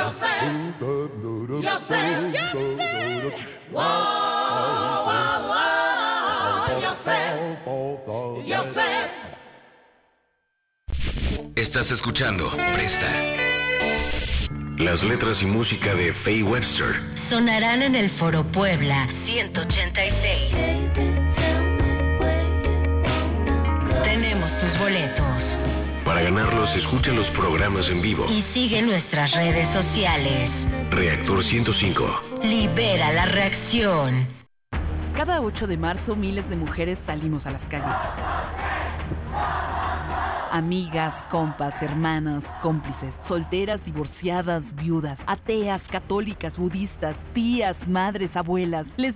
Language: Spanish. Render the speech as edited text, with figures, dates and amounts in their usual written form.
yo sé, yo sé, yo sé. Wow, wow, wow, yo sé, yo sé. Estás escuchando Presta. Las letras y música de Faye Webster sonarán en el Foro Puebla 186. Tenemos tus boletos. Para ganarlos, escucha los programas en vivo Y sigue nuestras redes sociales. Reactor 105. Libera la reacción. Cada 8 de marzo miles de mujeres salimos a las calles. Amigas, compas, hermanas, cómplices, solteras, divorciadas, viudas, ateas, católicas, budistas, tías, madres, abuelas, lesbianas.